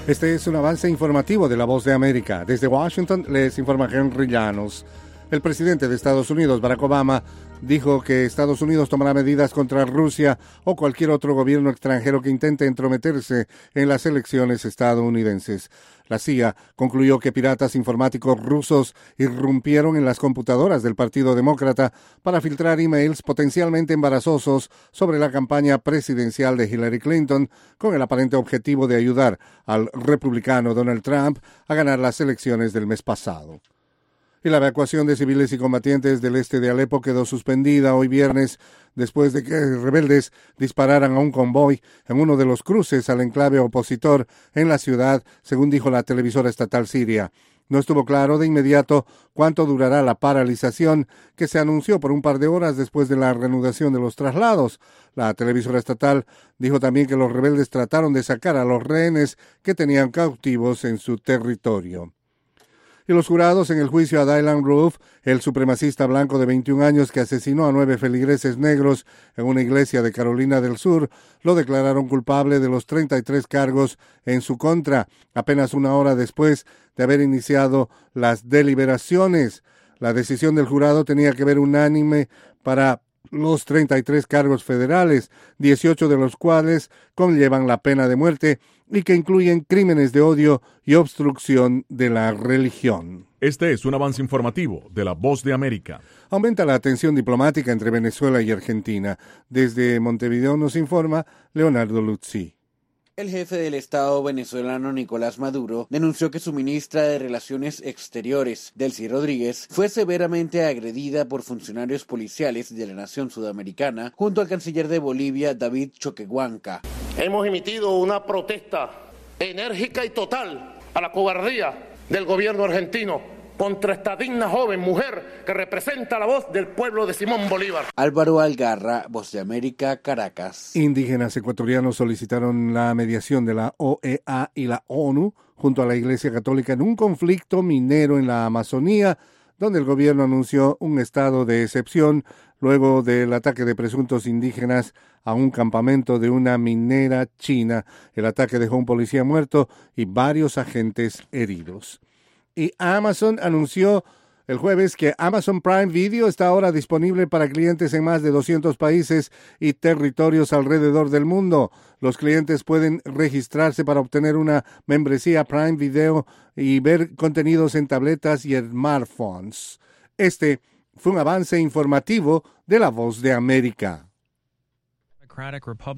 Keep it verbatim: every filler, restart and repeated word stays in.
Este es un avance informativo de La Voz de América. Desde Washington les informa Henry Llanos. El presidente de Estados Unidos, Barack Obama, dijo que Estados Unidos tomará medidas contra Rusia o cualquier otro gobierno extranjero que intente entrometerse en las elecciones estadounidenses. La C I A concluyó que piratas informáticos rusos irrumpieron en las computadoras del Partido Demócrata para filtrar emails potencialmente embarazosos sobre la campaña presidencial de Hillary Clinton, con el aparente objetivo de ayudar al republicano Donald Trump a ganar las elecciones del mes pasado. Y la evacuación de civiles y combatientes del este de Alepo quedó suspendida hoy viernes después de que rebeldes dispararan a un convoy en uno de los cruces al enclave opositor en la ciudad, según dijo la televisora estatal siria. No estuvo claro de inmediato cuánto durará la paralización, que se anunció por un par de horas después de la reanudación de los traslados. La televisora estatal dijo también que los rebeldes trataron de sacar a los rehenes que tenían cautivos en su territorio. Y los jurados en el juicio a Dylann Roof, el supremacista blanco de veintiún años que asesinó a nueve feligreses negros en una iglesia de Carolina del Sur, lo declararon culpable de los treinta y tres cargos en su contra, apenas una hora después de haber iniciado las deliberaciones. La decisión del jurado tenía que ver unánime para los treinta y tres cargos federales, dieciocho de los cuales conllevan la pena de muerte y que incluyen crímenes de odio y obstrucción de la religión. Este es un avance informativo de La Voz de América. Aumenta la tensión diplomática entre Venezuela y Argentina. Desde Montevideo nos informa Leonardo Luzzi. El jefe del Estado venezolano Nicolás Maduro denunció que su ministra de Relaciones Exteriores, Delcy Rodríguez, fue severamente agredida por funcionarios policiales de la nación sudamericana junto al canciller de Bolivia, David Choquehuanca. Hemos emitido una protesta enérgica y total a la cobardía del gobierno argentino contra esta digna joven mujer que representa la voz del pueblo de Simón Bolívar. Álvaro Algarra, Voz de América, Caracas. Indígenas ecuatorianos solicitaron la mediación de la O E A y la ONU junto a la Iglesia Católica en un conflicto minero en la Amazonía, donde el gobierno anunció un estado de excepción luego del ataque de presuntos indígenas a un campamento de una minera china. El ataque dejó un policía muerto y varios agentes heridos. Y Amazon anunció el jueves que Amazon Prime Video está ahora disponible para clientes en más de doscientos países y territorios alrededor del mundo. Los clientes pueden registrarse para obtener una membresía Prime Video y ver contenidos en tabletas y smartphones. Este fue un avance informativo de La Voz de América.